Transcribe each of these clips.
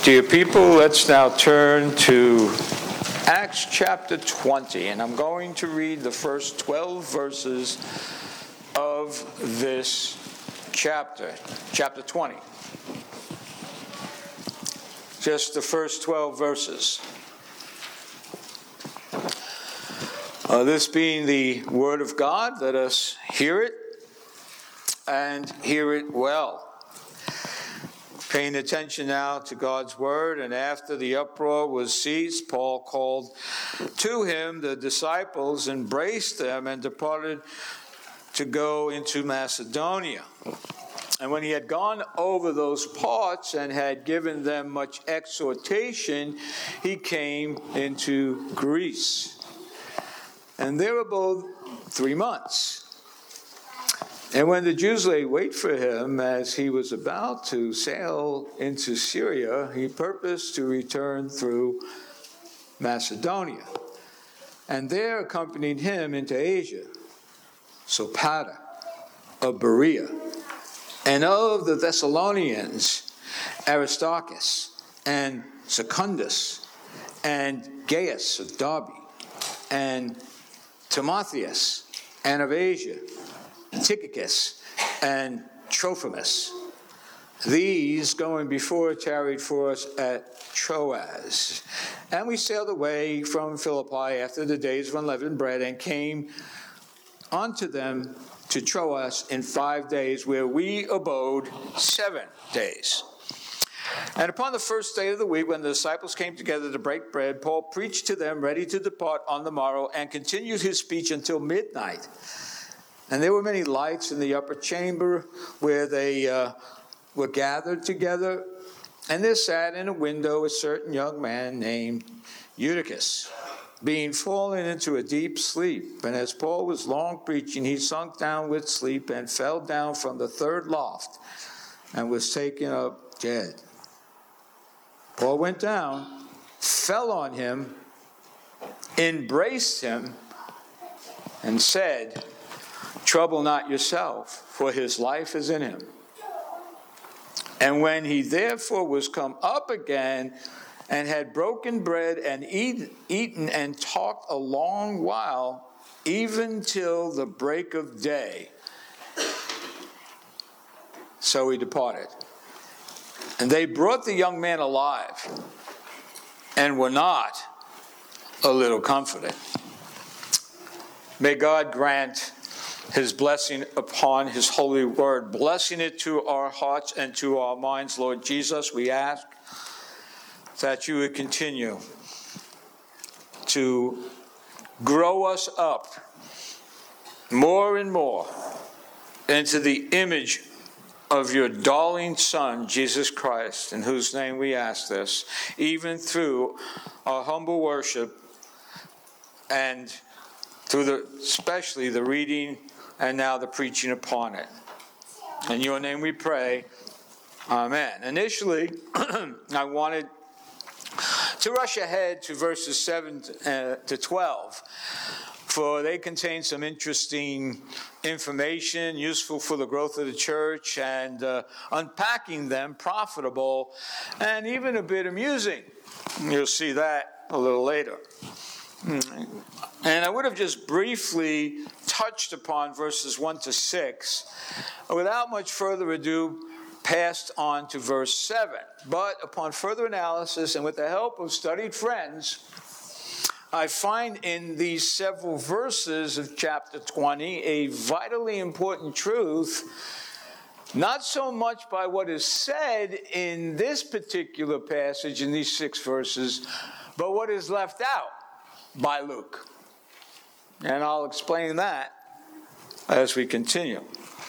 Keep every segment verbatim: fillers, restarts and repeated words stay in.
Dear people, let's now turn to Acts chapter twenty, and I'm going to read the first twelve verses of this chapter, chapter twenty. Just the first twelve verses. Uh, this being the Word of God, let us hear it and hear it well. Paying attention now to God's Word, and after the uproar was ceased, Paul called to him the disciples, embraced them, and departed to go into Macedonia. And when he had gone over those parts and had given them much exhortation, he came into Greece. And there abode three months. And when the Jews lay wait for him as he was about to sail into Syria, he purposed to return through Macedonia. And there accompanied him into Asia Sopater of Berea, and of the Thessalonians Aristarchus, and Secundus, and Gaius of Derbe, and Timotheus, and of Asia, Tychicus, and Trophimus. These, going before, tarried for us at Troas. And we sailed away from Philippi after the days of unleavened bread, and came unto them to Troas in five days, where we abode seven days. And upon the first day of the week, when the disciples came together to break bread, Paul preached to them, ready to depart on the morrow, and continued his speech until midnight. And there were many lights in the upper chamber where they uh, were gathered together. And there sat in a window a certain young man named Eutychus, being fallen into a deep sleep. And as Paul was long preaching, he sunk down with sleep and fell down from the third loft and was taken up dead. Paul went down, fell on him, embraced him, and said, "Trouble not yourself, for his life is in him." And when he therefore was come up again, and had broken bread, and eat, eaten and talked a long while, even till the break of day, so he departed. And they brought the young man alive, and were not a little comforted. May God grant his blessing upon his holy word, blessing it to our hearts and to our minds. Lord Jesus, we ask that you would continue to grow us up more and more into the image of your darling Son, Jesus Christ, in whose name we ask this, even through our humble worship and through the, especially the reading and now the preaching upon it. In your name we pray. Amen. Initially, I wanted to rush ahead to verses seven to twelve, for they contain some interesting information, useful for the growth of the church, and uh, unpacking them, profitable, and even a bit amusing. You'll see that a little later. And I would have just briefly touched upon verses one to six, without much further ado, passed on to verse seven. But upon further analysis and with the help of studied friends, I find in these several verses of chapter twenty a vitally important truth, not so much by what is said in this particular passage, in these six verses, but what is left out by Luke. And I'll explain that as we continue.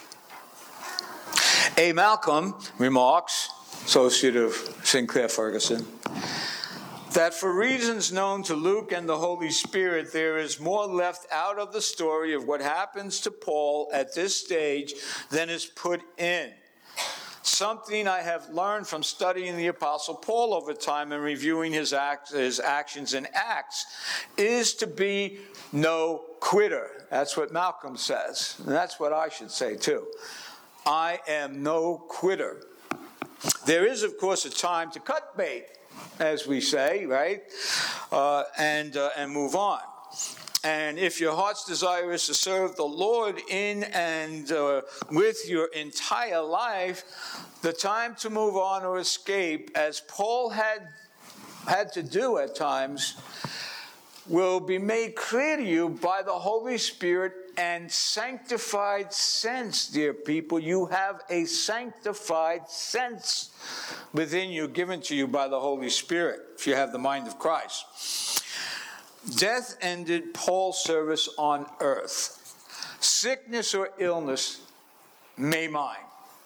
A. Malcolm remarks, associate of Sinclair Ferguson, that for reasons known to Luke and the Holy Spirit, there is more left out of the story of what happens to Paul at this stage than is put in. Something I have learned from studying the Apostle Paul over time and reviewing his, act, his actions in Acts is to be no quitter. That's what Malcolm says. And that's what I should say too. I am no quitter. there is, of course, a time to cut bait, as we say, right? Uh, and, uh, and move on. And if your heart's desire is to serve the Lord in and uh, with your entire life, the time to move on or escape, as Paul had had to do at times, will be made clear to you by the Holy Spirit and sanctified sense, dear people. You have a sanctified sense within you, given to you by the Holy Spirit, if you have the mind of Christ. Death ended Paul's service on earth. Sickness or illness may mind.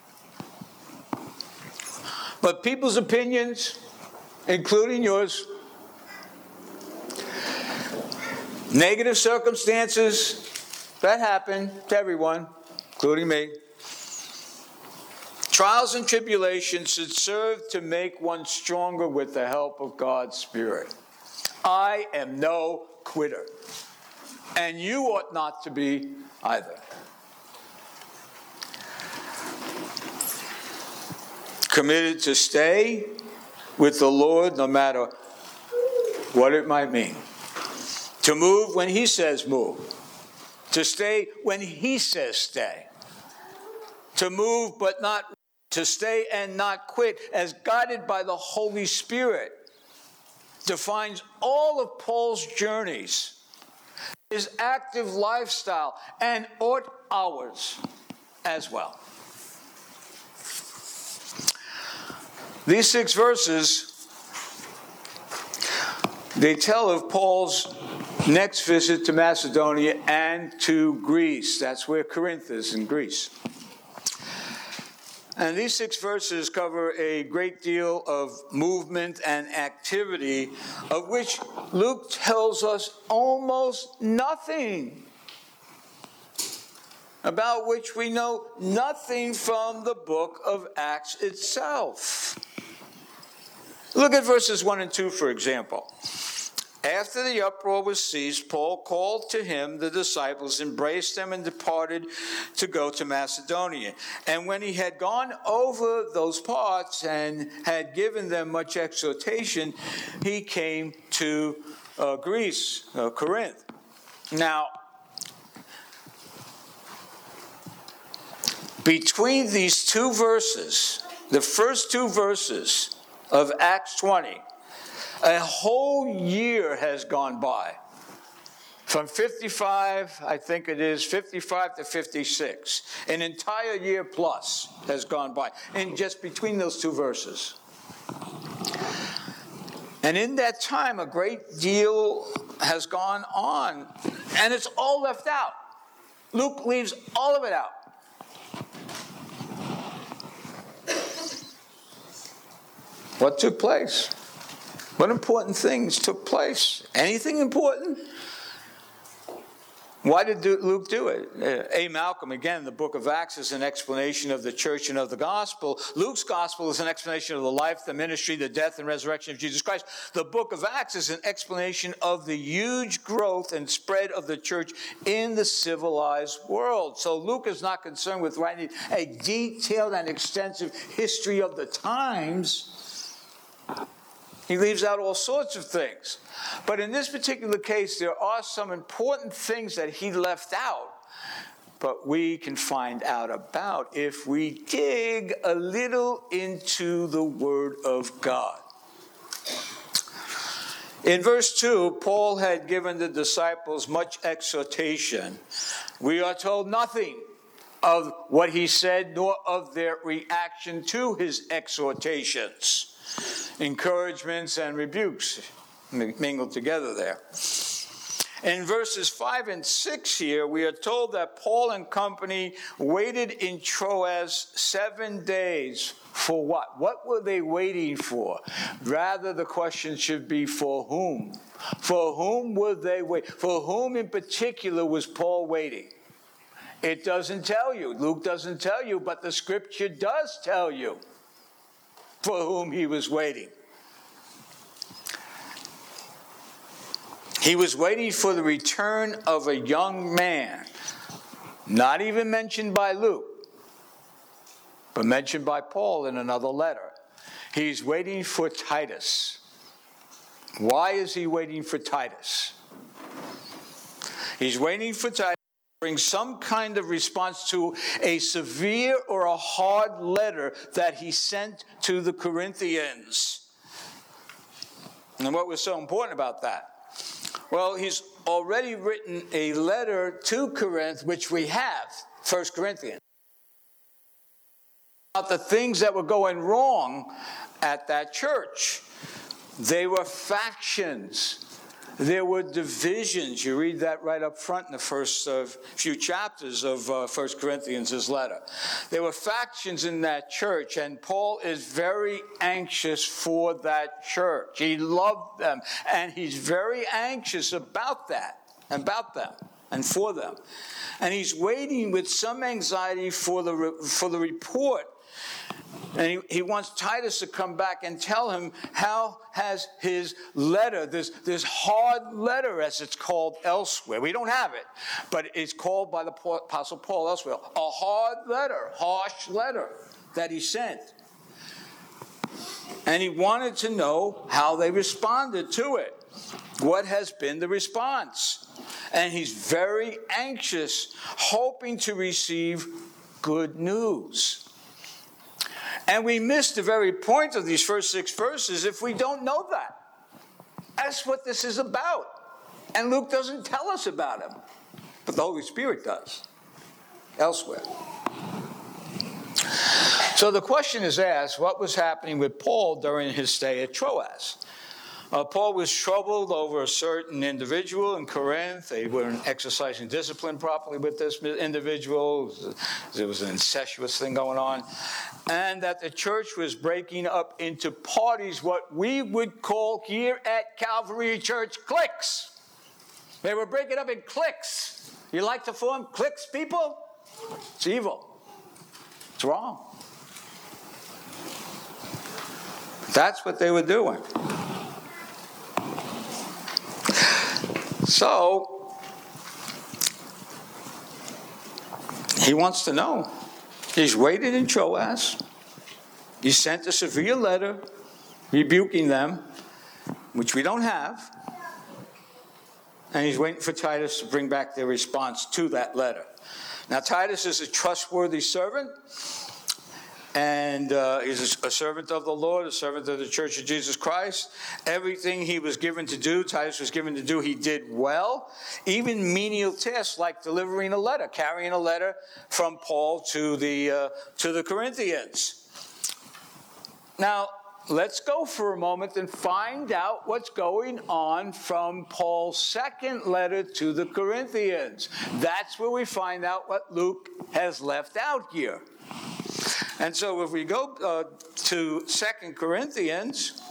But people's opinions, including yours, negative circumstances, that happen to everyone, including me. Trials and tribulations should serve to make one stronger with the help of God's Spirit. I am no quitter, and you ought not to be either. Committed to stay with the Lord no matter what it might mean. To move when He says move. To stay when He says stay. To move but not, to stay and not quit, as guided by the Holy Spirit, defines all of Paul's journeys, his active lifestyle, and ought ours as well. These six verses, they tell of Paul's next visit to Macedonia and to Greece. That's where Corinth is, in Greece. And these six verses cover a great deal of movement and activity, of which Luke tells us almost nothing, about which we know nothing from the book of Acts itself. Look at verses one and two, for example. After the uproar was ceased, Paul called to him the disciples, embraced them, and departed to go to Macedonia. And when he had gone over those parts and had given them much exhortation, he came to uh, Greece, uh, Corinth. Now, between these two verses, the first two verses of Acts twenty, a whole year has gone by. From fifty-five, I think it is, fifty-five to fifty-six. An entire year plus has gone by, and just between those two verses. And in that time, a great deal has gone on, and it's all left out. Luke leaves all of it out. What took place? What important things took place? Anything important? Why did Luke do it? A. Malcolm, again, the book of Acts is an explanation of the church and of the gospel. Luke's gospel is an explanation of the life, the ministry, the death, and resurrection of Jesus Christ. The book of Acts is an explanation of the huge growth and spread of the church in the civilized world. So Luke is not concerned with writing a detailed and extensive history of the times. He leaves out all sorts of things. But in this particular case, there are some important things that he left out, but we can find out about if we dig a little into the Word of God. In verse two, Paul had given the disciples much exhortation. We are told nothing of what he said, nor of their reaction to his exhortations. Encouragements and rebukes mingled together there. In verses five and six here, we are told that Paul and company waited in Troas seven days. For what? What were they waiting for? Rather, the question should be, for whom? For whom were they waiting? For whom in particular was Paul waiting? It doesn't tell you. Luke doesn't tell you, but the Scripture does tell you for whom he was waiting. He was waiting for the return of a young man, not even mentioned by Luke, but mentioned by Paul in another letter. He's waiting for Titus. Why is he waiting for Titus? He's waiting for Titus to bring some kind of response to a severe or a hard letter that he sent to the Corinthians. And what was so important about that? Well, he's already written a letter to Corinth, which we have, First Corinthians, about the things that were going wrong at that church. They were factions. There were divisions. You read that right up front in the first uh, few chapters of uh, First Corinthians' letter. There were factions in that church, and Paul is very anxious for that church. He loved them, and he's very anxious about that, about them, and for them. And he's waiting with some anxiety for the re- for the report. And he, he wants Titus to come back and tell him how has his letter, this, this hard letter as it's called elsewhere. We don't have it, but it's called by the Apostle Paul elsewhere. A hard letter, harsh letter that he sent. And he wanted to know how they responded to it. What has been the response? And he's very anxious, hoping to receive good news. And we miss the very point of these first six verses if we don't know that. That's what this is about. And Luke doesn't tell us about him, but the Holy Spirit does elsewhere. So the question is asked, what was happening with Paul during his stay at Troas? Uh, Paul was troubled over a certain individual in Corinth. They weren't exercising discipline properly with this individual. There was an incestuous thing going on. And that the church was breaking up into parties, what we would call here at Calvary Church cliques. They were breaking up in cliques. You like to form cliques, people? It's evil. It's wrong. That's what they were doing. So, he wants to know. He's waited in Troas. He sent a severe letter rebuking them, which we don't have. And he's waiting for Titus to bring back their response to that letter. Now, Titus is a trustworthy servant. And uh, he's a servant of the Lord, a servant of the Church of Jesus Christ. Everything he was given to do, Titus was given to do, he did well. Even menial tasks like delivering a letter, carrying a letter from Paul to the uh, to the Corinthians. Now, let's go for a moment and find out what's going on from Paul's second letter to the Corinthians. That's where we find out what Luke has left out here. And so if we go uh, to Second Corinthians,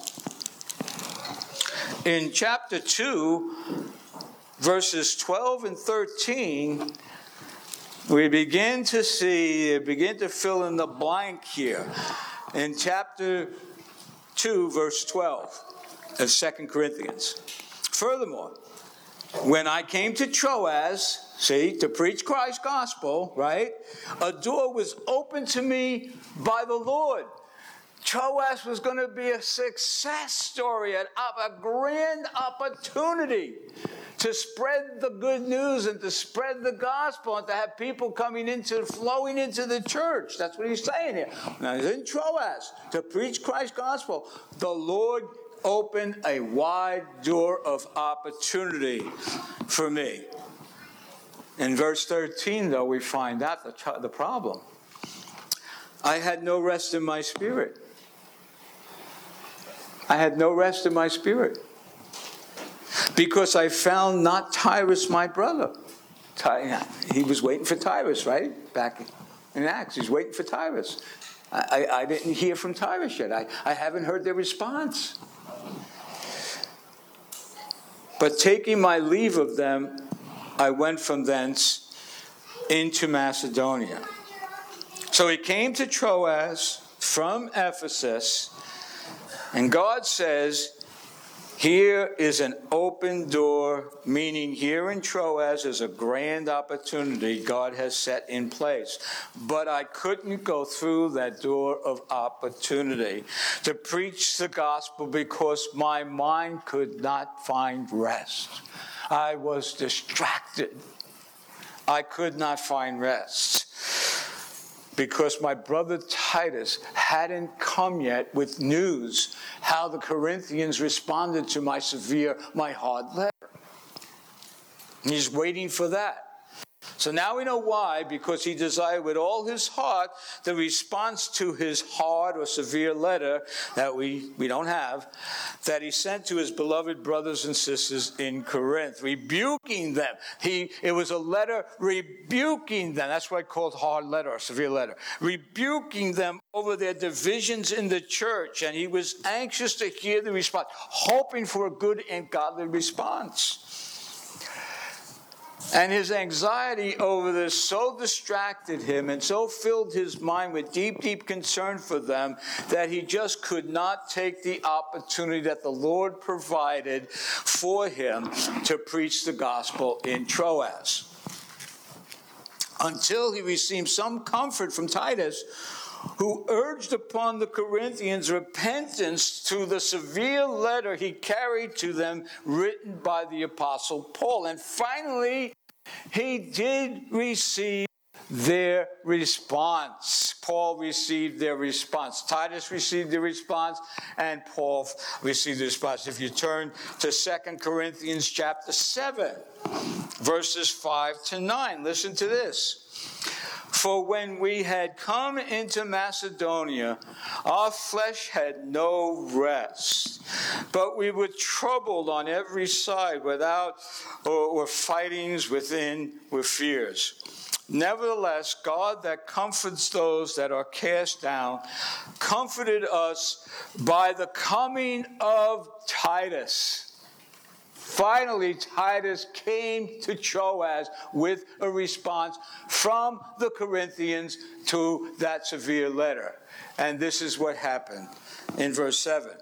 in chapter two, verses twelve and thirteen, we begin to see, begin to fill in the blank here. In chapter two, verse twelve of Second Corinthians. Furthermore, when I came to Troas, see, to preach Christ's gospel, right? A door was opened to me by the Lord. Troas was going to be a success story, a, a grand opportunity to spread the good news and to spread the gospel and to have people coming into, flowing into the church. That's what he's saying here. Now, he's in Troas to preach Christ's gospel. The Lord opened a wide door of opportunity for me. In verse thirteen, though, we find out the, the problem. I had no rest in my spirit. I had no rest in my spirit. Because I found not Tyrus my brother. Ty, he was waiting for Tyrus, right? Back in Acts, he's waiting for Tyrus. I, I, I didn't hear from Tyrus yet. I, I haven't heard their response. But taking my leave of them, I went from thence into Macedonia. So he came to Troas from Ephesus, and God says Here is an open door, meaning here in Troas is a grand opportunity God has set in place. But I couldn't go through that door of opportunity to preach the gospel because my mind could not find rest. I was distracted. I could not find rest because my brother Titus hadn't come yet with news how the Corinthians responded to my severe, my hard letter. He's waiting for that. So now we know why, because he desired with all his heart the response to his hard or severe letter that we, we don't have, that he sent to his beloved brothers and sisters in Corinth, rebuking them. He, it was a letter rebuking them. That's why it's called hard letter or severe letter. Rebuking them over their divisions in the church. And he was anxious to hear the response, hoping for a good and godly response. And his anxiety over this so distracted him and so filled his mind with deep, deep concern for them that he just could not take the opportunity that the Lord provided for him to preach the gospel in Troas. Until he received some comfort from Titus, who urged upon the Corinthians repentance through the severe letter he carried to them written by the Apostle Paul. And finally, he did receive their response. Paul received their response. Titus received the response, and Paul received the response. If you turn to Second Corinthians chapter seven, verses five to nine, listen to this. For when we had come into Macedonia, our flesh had no rest, but we were troubled on every side without or, or fightings within with fears. Nevertheless, God that comforts those that are cast down, comforted us by the coming of Titus. Finally, Titus came to Troas with a response from the Corinthians to that severe letter. And this is what happened in verse seven.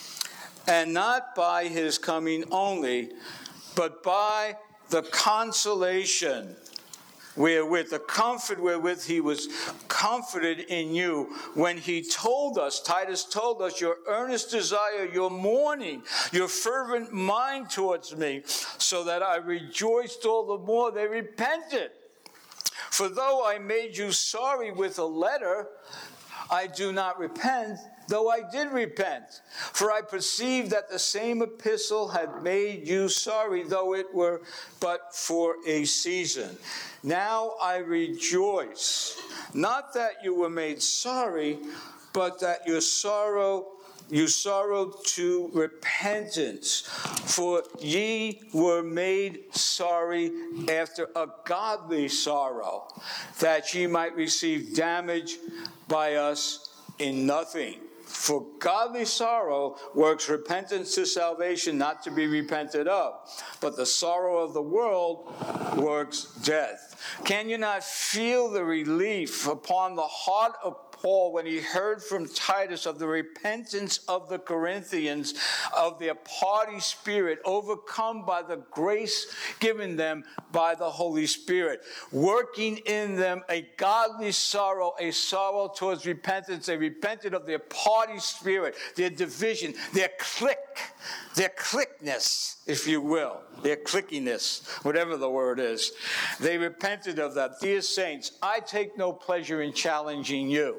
And not by his coming only, but by the consolation wherewith, the comfort wherewith he was comforted in you, when he told us, Titus told us, your earnest desire, your mourning, your fervent mind towards me, so that I rejoiced all the more. They repented. For though I made you sorry with a letter, I do not repent, though I did repent. For I perceived that the same epistle had made you sorry, though it were but for a season. Now I rejoice, not that you were made sorry, but that your sorrow, you sorrowed to repentance. For ye were made sorry after a godly sorrow, that ye might receive damage by us in nothing. For godly sorrow works repentance to salvation, not to be repented of. But the sorrow of the world works death. Can you not feel the relief upon the heart of Paul when he heard from Titus of the repentance of the Corinthians, of their party spirit, overcome by the grace given them by the Holy Spirit, working in them a godly sorrow, a sorrow towards repentance. They repented of their party spirit, their division, their clique, their cliqueness, if you will, their clickiness, whatever the word is. They repented of that. Dear saints, I take no pleasure in challenging you,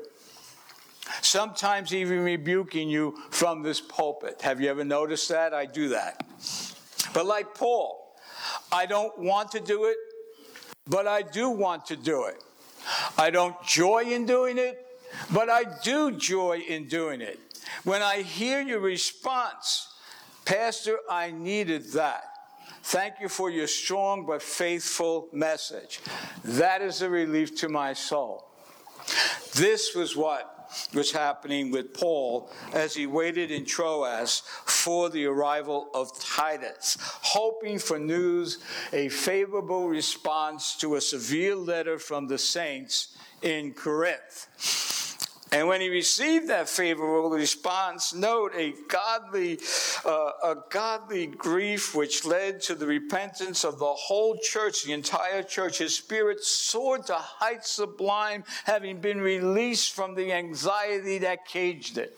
sometimes even rebuking you from this pulpit. Have you ever noticed that? I do that. But like Paul, I don't want to do it, but I do want to do it. I don't joy in doing it, but I do joy in doing it. When I hear your response, Pastor, I needed that. Thank you for your strong but faithful message. That is a relief to my soul. This was what was happening with Paul as he waited in Troas for the arrival of Titus, hoping for news, a favorable response to a severe letter from the saints in Corinth. And when he received that favorable response, note a godly, uh, a godly grief which led to the repentance of the whole church, the entire church. His spirit soared to heights sublime, having been released from the anxiety that caged it.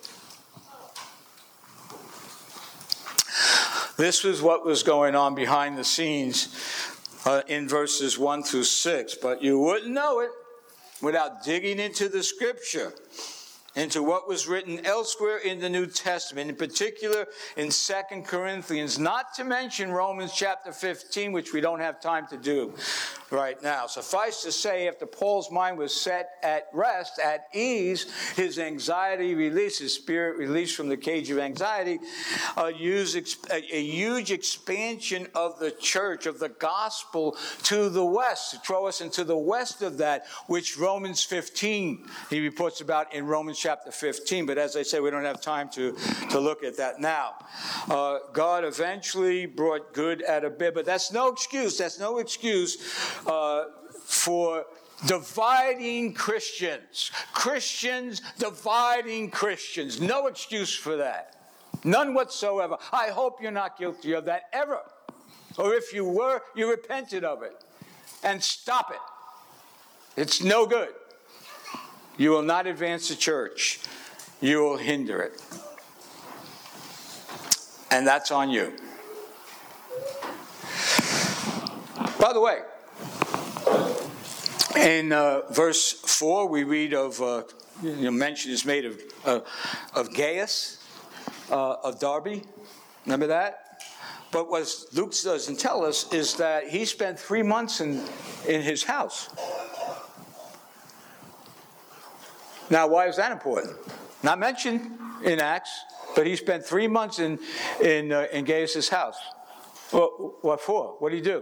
This was what was going on behind the scenes uh, in verses one through six, but you wouldn't know it without digging into the scripture, into what was written elsewhere in the New Testament, in particular in Second Corinthians, not to mention Romans chapter fifteen, which we don't have time to do right now. Suffice to say, after Paul's mind was set at rest, at ease, his anxiety released, his spirit released from the cage of anxiety, a huge, a huge expansion of the church, of the gospel to the west, to throw us into the west of that, which Romans fifteen, he reports about in Romans chapter fifteen. But as I say, we don't have time to, to look at that now. Uh, God eventually brought good out of bad, but that's no excuse. That's no excuse uh, for dividing Christians. Christians dividing Christians. No excuse for that. None whatsoever. I hope you're not guilty of that ever. Or if you were, you repented of it. And stop it. It's no good. You will not advance the church. You will hinder it. And that's on you. By the way, in uh, verse four, we read of, uh, you know, mention is made of, uh, of Gaius, uh, of Derbe. Remember that? But what Luke doesn't tell us is that he spent three months in, in his house. Now, why is that important? Not mentioned in Acts, but he spent three months in in, uh, in Gaius' house. Well, what for? What did he do?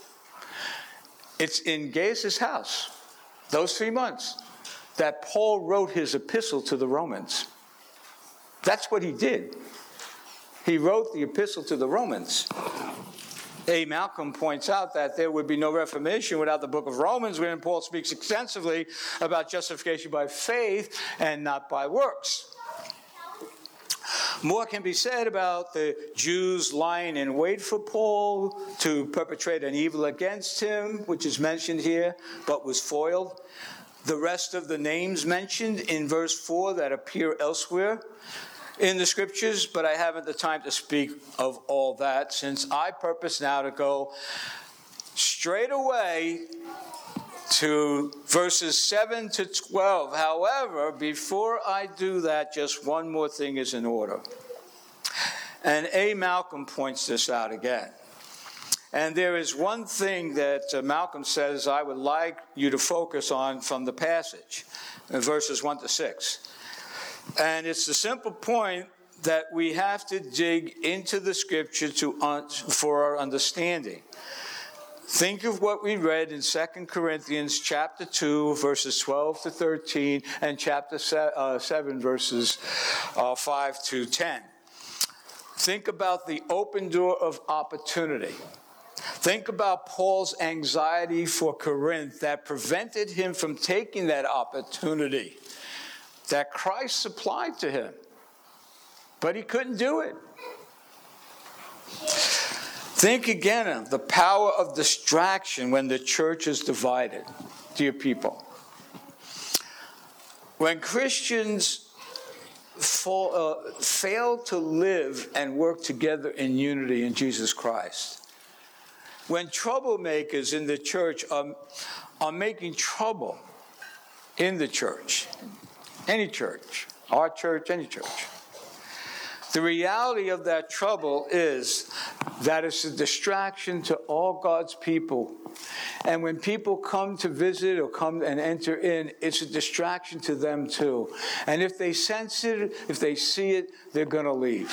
It's in Gaius' house, those three months, that Paul wrote his epistle to the Romans. That's what he did. He wrote the epistle to the Romans. A. Malcolm points out that there would be no Reformation without the book of Romans, wherein Paul speaks extensively about justification by faith and not by works. More can be said about the Jews lying in wait for Paul to perpetrate an evil against him, which is mentioned here, but was foiled. The rest of the names mentioned in verse four that appear elsewhere in the scriptures, but I haven't the time to speak of all that, since I purpose now to go straight away to verses seven to twelve. However, before I do that, just one more thing is in order. And A. Malcolm points this out again. And there is one thing that uh, Malcolm says I would like you to focus on from the passage, in verses one to six. And it's the simple point that we have to dig into the scripture to un- for our understanding. Think of what we read in Second Corinthians chapter two, verses twelve to thirteen, and chapter seven, verses uh, five to ten. Think about the open door of opportunity. Think about Paul's anxiety for Corinth that prevented him from taking that opportunity that Christ supplied to him. But he couldn't do it. Think again of the power of distraction when the church is divided, dear people. When Christians fall, uh, fail to live and work together in unity in Jesus Christ, when troublemakers in the church are, are making trouble in the church, any church, our church, any church, the reality of that trouble is that it's a distraction to all God's people. And when people come to visit or come and enter in, it's a distraction to them too. And if they sense it, if they see it, they're going to leave.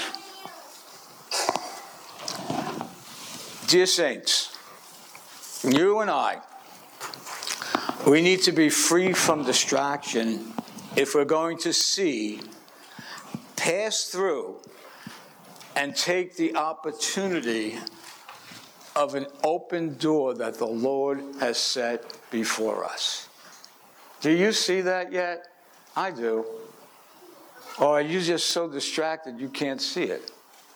Dear saints, you and I, we need to be free from distraction if we're going to see, pass through, and take the opportunity of an open door that the Lord has set before us. Do you see that yet? I do. Or are you just so distracted you can't see it?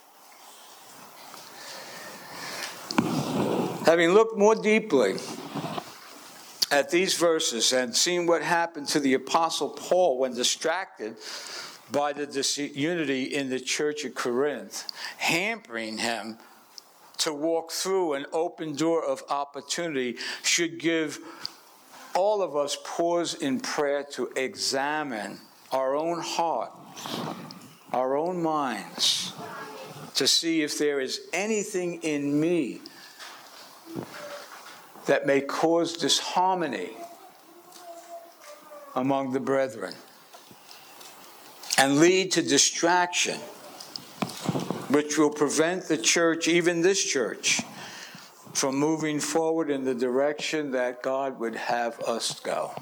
Having looked more deeply at these verses and seen what happened to the Apostle Paul when distracted by the disunity in the church of Corinth, hampering him to walk through an open door of opportunity, should give all of us pause in prayer to examine our own heart, our own minds, to see if there is anything in me that may cause disharmony among the brethren and lead to distraction, which will prevent the church, even this church, from moving forward in the direction that God would have us go.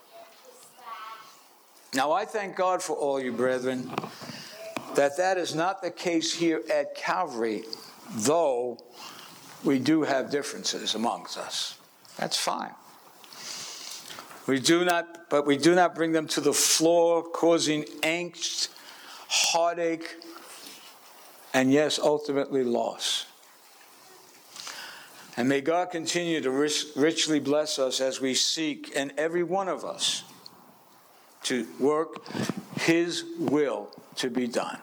Now, I thank God for all you brethren, that that is not the case here at Calvary, though we do have differences amongst us. That's fine. We do not, but we do not bring them to the floor, causing angst, heartache, and yes, ultimately loss. And may God continue to rich, richly bless us as we seek, and every one of us, to work His will to be done.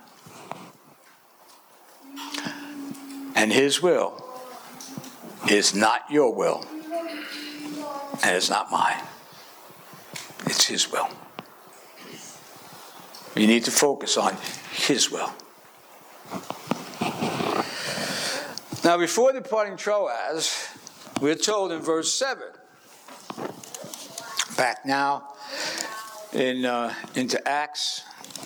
And His will is not your will, and it's not mine. It's His will. You need to focus on His will. Now, before departing Troas, we're told in verse seven, back now in uh, into Acts,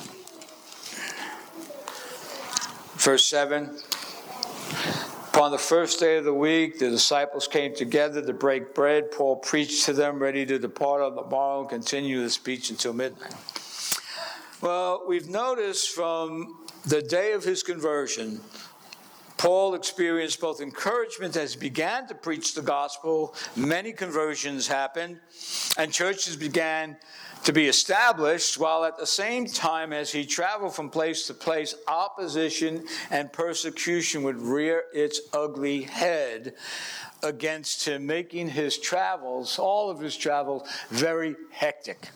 verse seven, upon the first day of the week, the disciples came together to break bread. Paul preached to them, ready to depart on the morrow and continue the speech until midnight. Well, we've noticed from the day of his conversion, Paul experienced both encouragement as he began to preach the gospel. Many conversions happened, and churches began to be established, while at the same time as he traveled from place to place, opposition and persecution would rear its ugly head against him, making his travels, all of his travels, very hectic.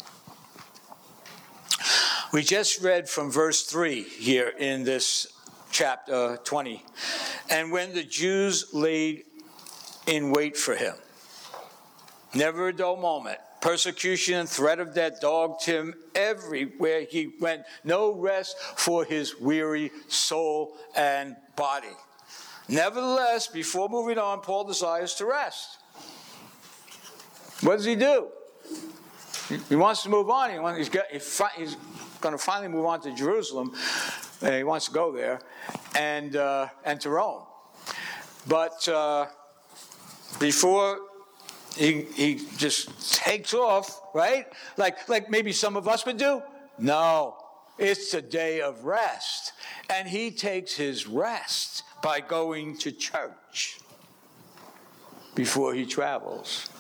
We just read from verse three here in this chapter twenty. And when the Jews laid in wait for him, never a dull moment, persecution and threat of death dogged him everywhere he went. No rest for his weary soul and body. Nevertheless, before moving on, Paul desires to rest. What does he do? He wants to move on. He wants, he's, got, he's going to finally move on to Jerusalem. And he wants to go there and uh, and to Rome. But uh, before he he just takes off, right? Like like maybe some of us would do. No, it's a day of rest, and he takes his rest by going to church before he travels.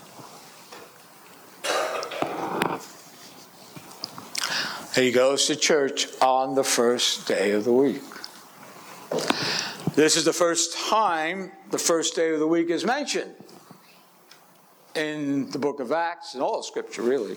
He goes to church on the first day of the week. This is the first time the first day of the week is mentioned in the book of Acts, and all of Scripture, really,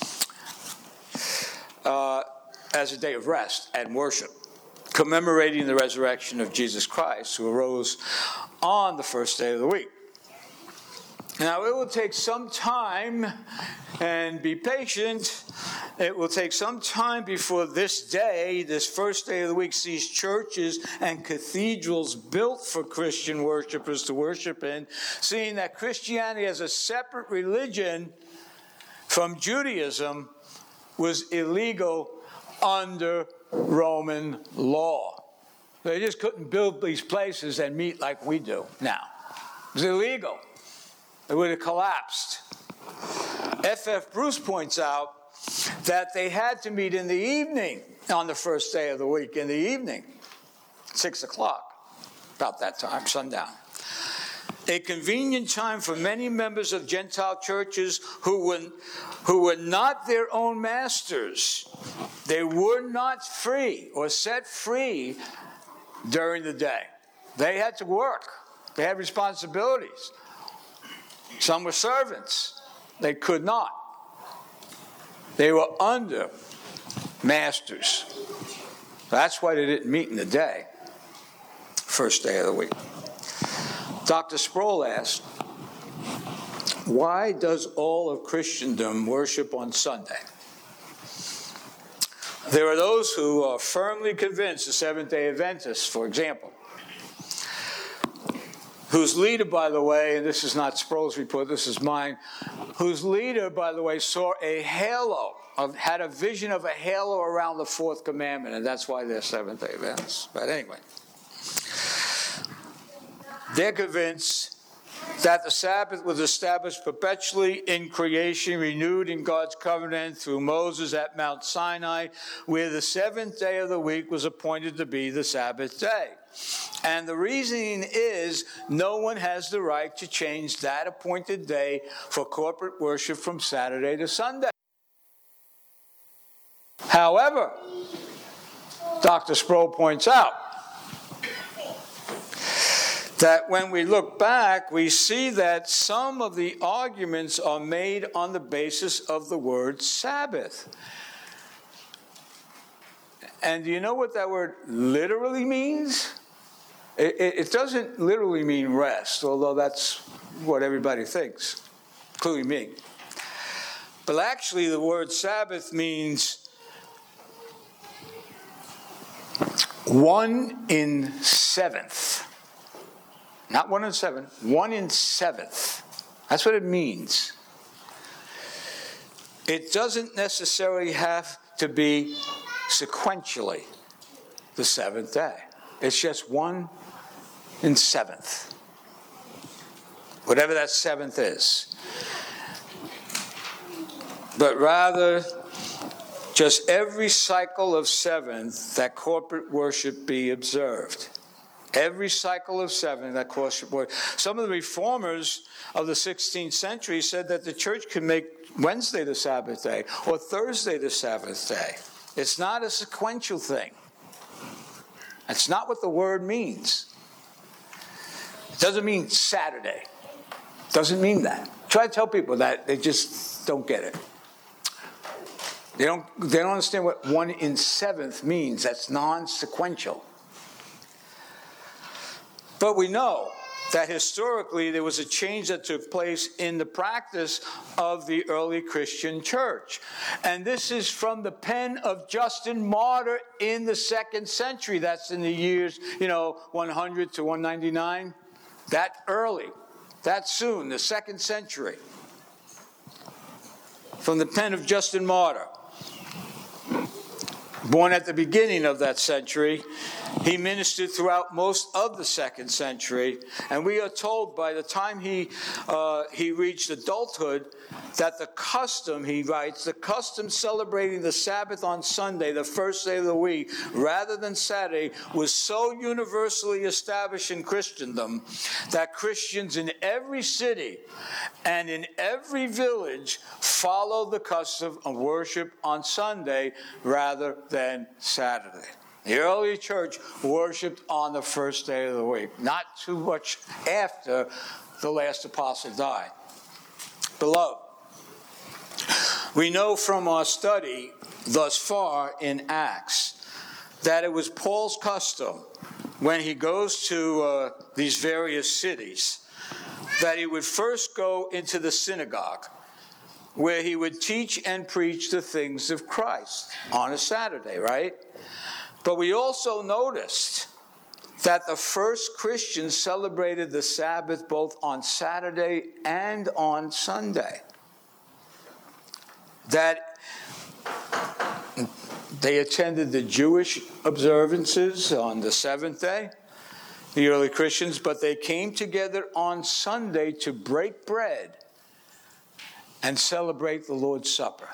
uh, as a day of rest and worship, commemorating the resurrection of Jesus Christ, who arose on the first day of the week. Now, it will take some time, and be patient. It will take some time before this day, this first day of the week, sees churches and cathedrals built for Christian worshipers to worship in, seeing that Christianity as a separate religion from Judaism was illegal under Roman law. They just couldn't build these places and meet like we do now. It was illegal. It would have collapsed. F F Bruce points out that they had to meet in the evening on the first day of the week, in the evening, six o'clock, about that time, sundown. a convenient time for many members of Gentile churches who were, who were not their own masters. They were not free or set free during the day. They had to work. They had responsibilities. Some were servants. They could not. They were under masters. That's why they didn't meet in the day, first day of the week. Doctor Sproul asked, why does all of Christendom worship on Sunday? There are those who are firmly convinced, the Seventh-day Adventists, for example, whose leader, by the way, and this is not Sproul's report, this is mine, whose leader, by the way, saw a halo, of, had a vision of a halo around the fourth commandment, and that's why they're Seventh-day Adventists. But anyway, they're convinced that the Sabbath was established perpetually in creation, renewed in God's covenant through Moses at Mount Sinai, where the seventh day of the week was appointed to be the Sabbath day. And the reasoning is no one has the right to change that appointed day for corporate worship from Saturday to Sunday. However, Doctor Sproul points out that when we look back, we see that some of the arguments are made on the basis of the word Sabbath. And do you know what that word literally means? It, it, it doesn't literally mean rest, although that's what everybody thinks, including me. But actually, the word Sabbath means one in seventh. Not one in seven, one in seventh. That's what it means. It doesn't necessarily have to be sequentially the seventh day. It's just one in seventh. Whatever that seventh is. But rather, just every cycle of seventh that corporate worship be observed. Every cycle of seven that corporate worship. Some of the reformers of the sixteenth century said that the church could make Wednesday the Sabbath day or Thursday the Sabbath day. It's not a sequential thing. That's not what the word means. It doesn't mean Saturday. It doesn't mean that. Try to tell people that, they just don't get it. They don't, they don't understand what one in seventh means. That's non-sequential. But we know that historically there was a change that took place in the practice of the early Christian church. And this is from the pen of Justin Martyr in the second century. That's in the years, you know, one hundred to one ninety-nine. That early, that soon, the second century. From the pen of Justin Martyr. Born at the beginning of that century, he ministered throughout most of the second century, and we are told by the time he uh, he reached adulthood that the custom, he writes, the custom celebrating the Sabbath on Sunday, the first day of the week, rather than Saturday, was so universally established in Christendom that Christians in every city and in every village followed the custom of worship on Sunday rather than Saturday. The early church worshipped on the first day of the week, not too much after the last apostle died. Beloved, we know from our study thus far in Acts that it was Paul's custom when he goes to uh, these various cities that he would first go into the synagogue where he would teach and preach the things of Christ on a Saturday, right? But we also noticed that the first Christians celebrated the Sabbath both on Saturday and on Sunday. That they attended the Jewish observances on the seventh day, the early Christians, but they came together on Sunday to break bread and celebrate the Lord's Supper.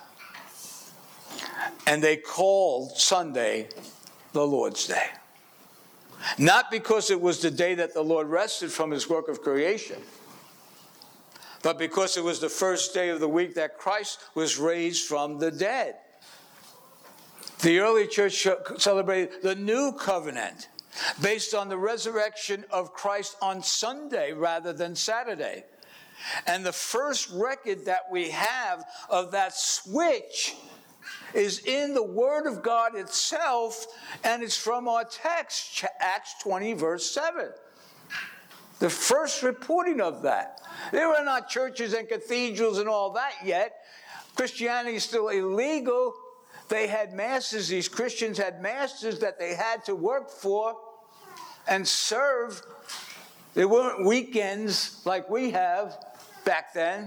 And they called Sunday the Lord's Day. Not because it was the day that the Lord rested from his work of creation, but because it was the first day of the week that Christ was raised from the dead. The early church celebrated the new covenant based on the resurrection of Christ on Sunday rather than Saturday. And the first record that we have of that switch is in the Word of God itself, and it's from our text, Acts twenty, verse seven. The first reporting of that. There were not churches and cathedrals and all that yet. Christianity is still illegal. They had masters. These Christians had masters that they had to work for and serve. There weren't weekends like we have back then.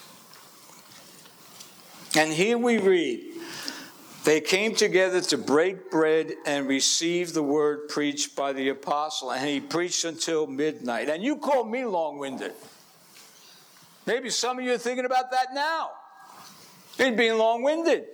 And here we read, they came together to break bread and receive the word preached by the apostle. And he preached until midnight. And you call me long-winded. Maybe some of you are thinking about that now. He's being long-winded.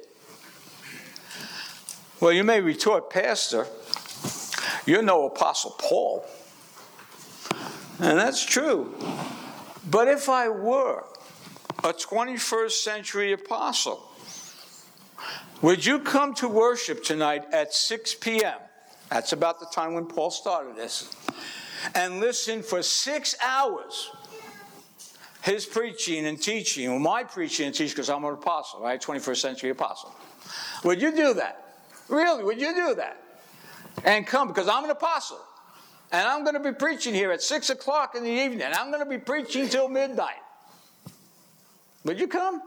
Well, you may retort, Pastor, you're no Apostle Paul. And that's true. But if I were a twenty-first century apostle, would you come to worship tonight at six p.m.? That's about the time when Paul started this. And listen for six hours. His preaching and teaching, or my preaching and teaching, because I'm an apostle, right? twenty-first century apostle. Would you do that? Really, would you do that? And come, because I'm an apostle. And I'm going to be preaching here at six o'clock in the evening. And I'm going to be preaching till midnight. Would you come?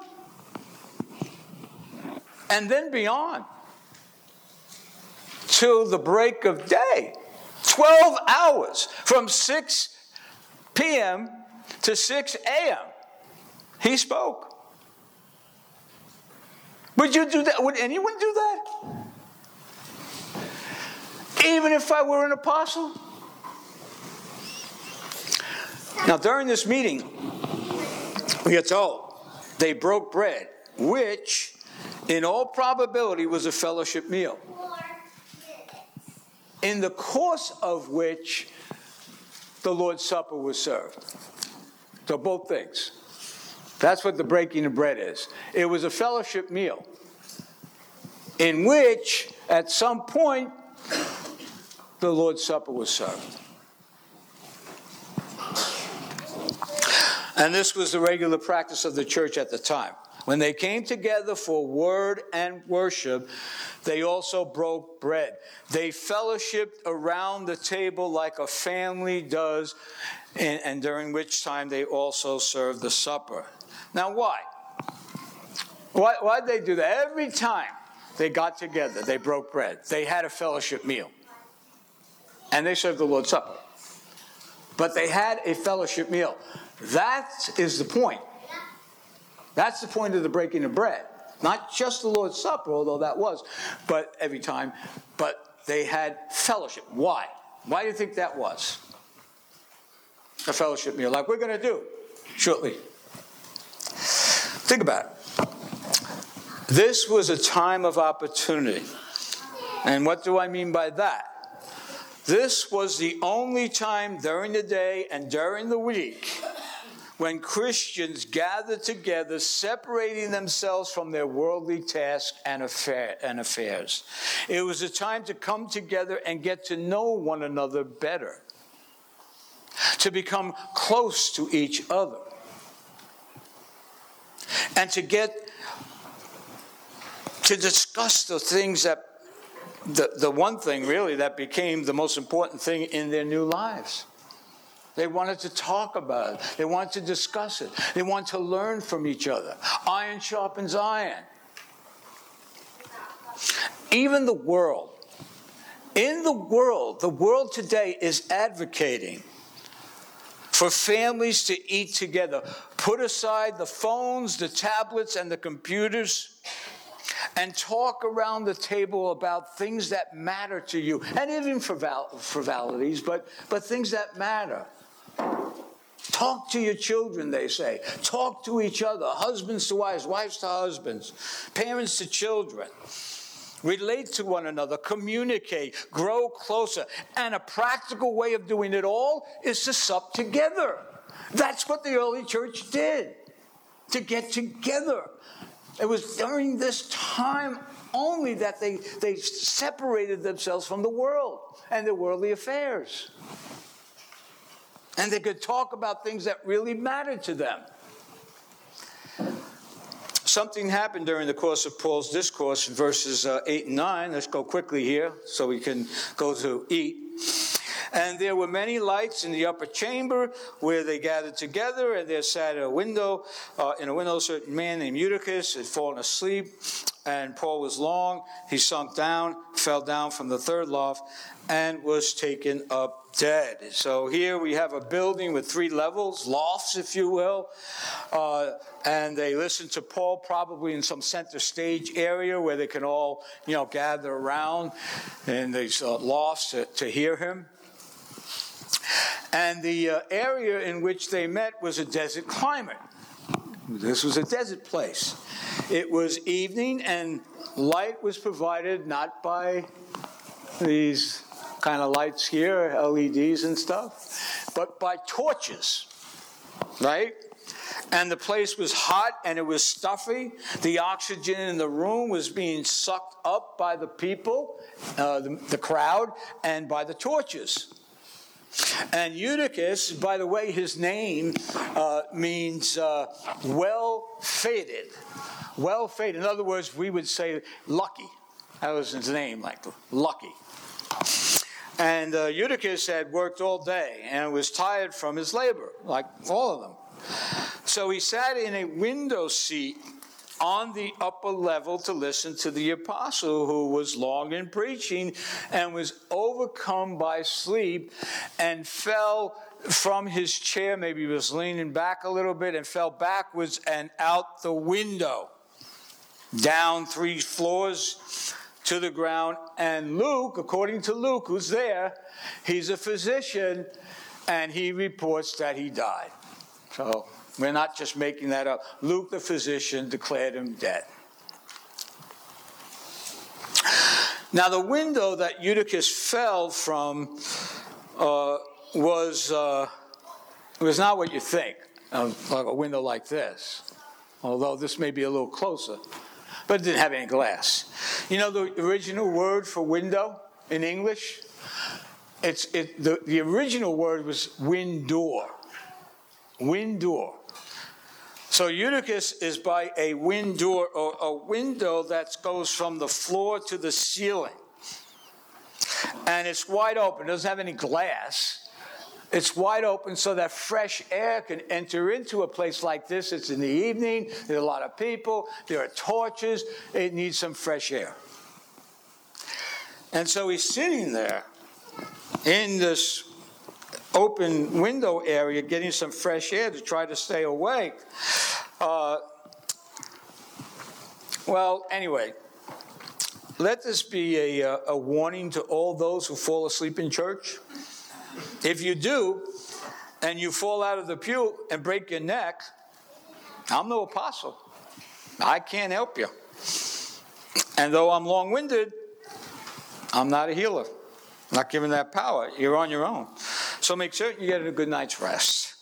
And then beyond. Till the break of day. twelve hours. From six p.m. to six a.m. He spoke. Would you do that? Would anyone do that? Even if I were an apostle? Now, during this meeting, we are told they broke bread, which, in all probability, was a fellowship meal, in the course of which the Lord's Supper was served. So both things. That's what the breaking of bread is. It was a fellowship meal in which, at some point, the Lord's Supper was served. And this was the regular practice of the church at the time. When they came together for word and worship, they also broke bread. They fellowshiped around the table like a family does, and, and during which time they also served the supper. Now, why? Why why'd they do that? Every time they got together, they broke bread. They had a fellowship meal. And they served the Lord's Supper. But they had a fellowship meal. That is the point. That's the point of the breaking of bread. Not just the Lord's Supper, although that was, but every time. But they had fellowship. Why? Why do you think that was? A fellowship meal, like we're going to do shortly. Think about it. This was a time of opportunity. And what do I mean by that? This was the only time during the day and during the week when Christians gathered together, separating themselves from their worldly tasks and, affair, and affairs. It was a time to come together and get to know one another better, to become close to each other, and to get to discuss the things that The, the one thing, really, that became the most important thing in their new lives. They wanted to talk about it. They wanted to discuss it. They wanted to learn from each other. Iron sharpens iron. Even the world. In the world, the world today is advocating for families to eat together. Put aside the phones, the tablets, and the computers, and talk around the table about things that matter to you. And even frival- frivolities, but, but things that matter. Talk to your children, they say. Talk to each other. Husbands to wives, wives to husbands, parents to children. relate to one another, communicate, grow closer. And a practical way of doing it all is to sup together. That's what the early church did, to get together. It was during this time only that they, they separated themselves from the world and their worldly affairs. And they could talk about things that really mattered to them. Something happened during the course of Paul's discourse in verses uh, eight and nine. Let's go quickly here so we can go to eat. And there were many lights in the upper chamber where they gathered together, and there sat a window, uh, in a window, a certain man named Eutychus had fallen asleep, and Paul was long. He sunk down, fell down from the third loft, and was taken up dead. So here we have a building with three levels, lofts, if you will, uh, and they listened to Paul probably in some center stage area where they can all, you know, gather around in these uh, lofts to, to hear him. And the uh, area in which they met was a desert climate. This was a desert place. It was evening, and light was provided not by these kind of lights here, L E Ds and stuff, but by torches, right? And the place was hot, and it was stuffy. The oxygen in the room was being sucked up by the people, uh, the, the crowd, and by the torches. And Eutychus, by the way, his name uh, means uh, well-fated. Well-fated. In other words, we would say lucky. That was his name, like lucky. And uh, Eutychus had worked all day and was tired from his labor, like all of them. So he sat in a window seat on the upper level to listen to the apostle, who was long in preaching and was overcome by sleep and fell from his chair. Maybe he was leaning back a little bit and fell backwards and out the window, down three floors to the ground. And Luke, according to Luke, who's there, he's a physician, and he reports that he died. So we're not just making that up. Luke, the physician, declared him dead. Now, the window that Eutychus fell from uh, was uh, was not what you think, uh, like a window like this, although this may be a little closer. But it didn't have any glass. You know the original word for window in English? It's it, the, the original word was window. Window. So Eutychus is by a window, or a window that goes from the floor to the ceiling. And it's wide open. It doesn't have any glass. It's wide open so that fresh air can enter into a place like this. It's in the evening. There are a lot of people. There are torches. It needs some fresh air. And so he's sitting there in this open window area, getting some fresh air to try to stay awake. Uh, well, anyway, let this be a, a warning to all those who fall asleep in church. If you do, and you fall out of the pew and break your neck, I'm no apostle. I can't help you. And though I'm long-winded, I'm not a healer. I'm not giving that power. You're on your own. So make certain you get a good night's rest.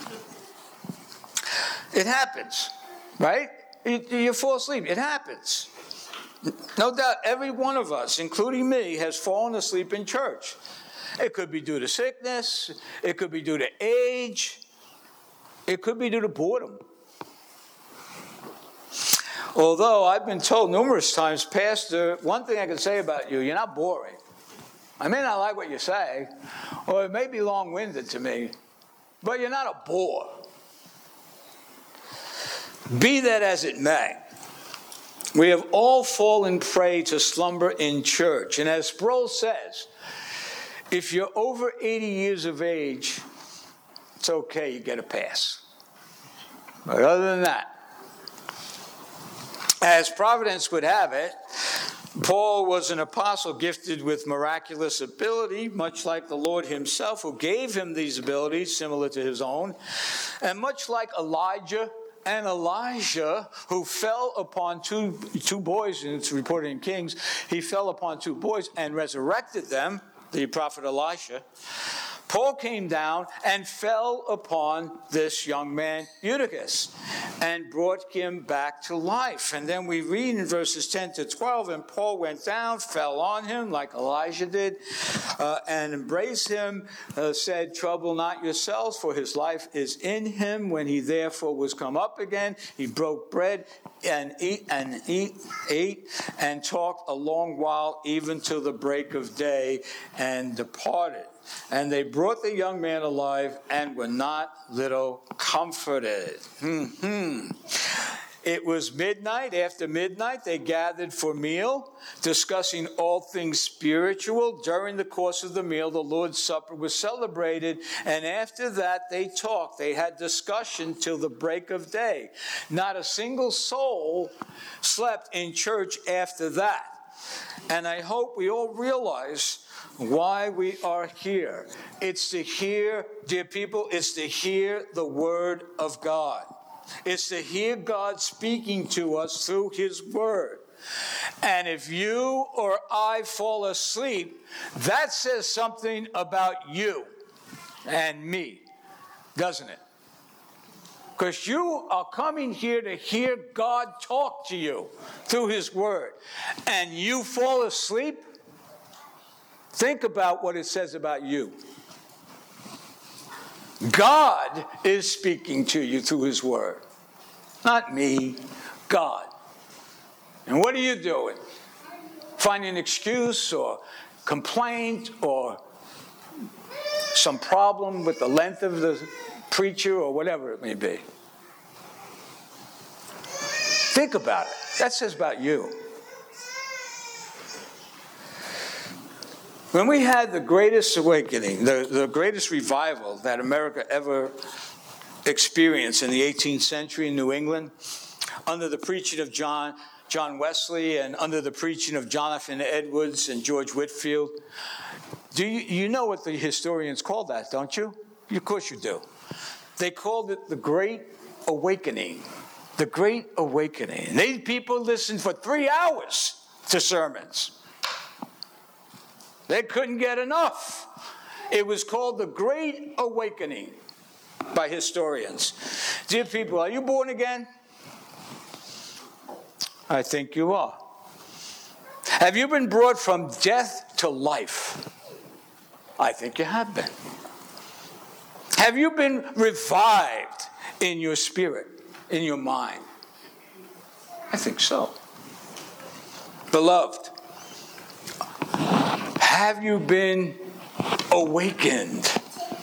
It happens, right? You, you fall asleep. It happens. No doubt every one of us, including me, has fallen asleep in church. It could be due to sickness. It could be due to age. It could be due to boredom. Although I've been told numerous times, Pastor, one thing I can say about you, you're not boring. I may not like what you say, or it may be long-winded to me, but you're not a bore. Be that as it may, we have all fallen prey to slumber in church. And as Sproul says, if you're over eighty years of age, it's okay, you get a pass. But other than that, as providence would have it, Paul was an apostle gifted with miraculous ability, much like the Lord himself, who gave him these abilities similar to his own. And much like Elijah and Elijah, who fell upon two, two boys, and it's reported in Kings, he fell upon two boys and resurrected them, the prophet Elisha. Paul came down and fell upon this young man, Eutychus, and brought him back to life. And then we read in verses ten to twelve, and Paul went down, fell on him like Elijah did, uh, and embraced him, uh, said, "Trouble not yourselves, for his life is in him." When he therefore was come up again, he broke bread and eat and eat, ate and talked a long while, even till the break of day, and departed. And they brought the young man alive and were not little comforted. Mm-hmm. It was midnight. After midnight, they gathered for meal, discussing all things spiritual. During the course of the meal, the Lord's Supper was celebrated, and after that, they talked. They had discussion till the break of day. Not a single soul slept in church after that. And I hope we all realize why we are here. It's to hear, dear people, it's to hear the word of God. It's to hear God speaking to us through his word. And if you or I fall asleep, that says something about you and me, doesn't it? Because you are coming here to hear God talk to you through his word, and you fall asleep. Think about what it says about you. God is speaking to you through his word. Not me, God. And what are you doing? Finding an excuse or complaint or some problem with the length of the preacher or whatever it may be. Think about it. That says about you. When we had the greatest awakening, the, the greatest revival that America ever experienced in the eighteenth century in New England, under the preaching of John, John Wesley and under the preaching of Jonathan Edwards and George Whitefield, do you, you know what the historians called that, don't you? Of course you do. They called it the Great Awakening. The Great Awakening. And these people listened for three hours to sermons. They couldn't get enough. It was called the Great Awakening by historians. Dear people, are you born again? I think you are. Have you been brought from death to life? I think you have been. Have you been revived in your spirit, in your mind? I think so. Beloved, have you been awakened?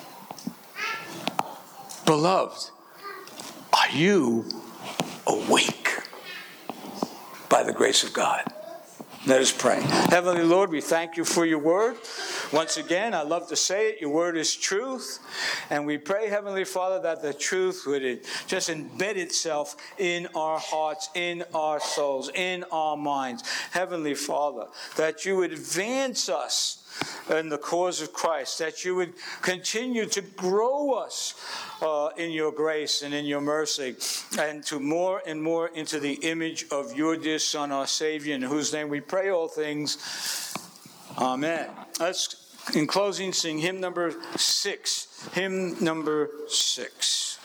Beloved, are you awake by the grace of God? Let us pray. Heavenly Lord, we thank you for your word. Once again, I love to say it, your word is truth. And we pray, Heavenly Father, that the truth would just embed itself in our hearts, in our souls, in our minds. Heavenly Father, that you would advance us in the cause of Christ, that you would continue to grow us uh, in your grace and in your mercy, and to more and more into the image of your dear Son, our Savior, in whose name we pray all things. Amen. Let's, in closing, sing hymn number six. Hymn number six.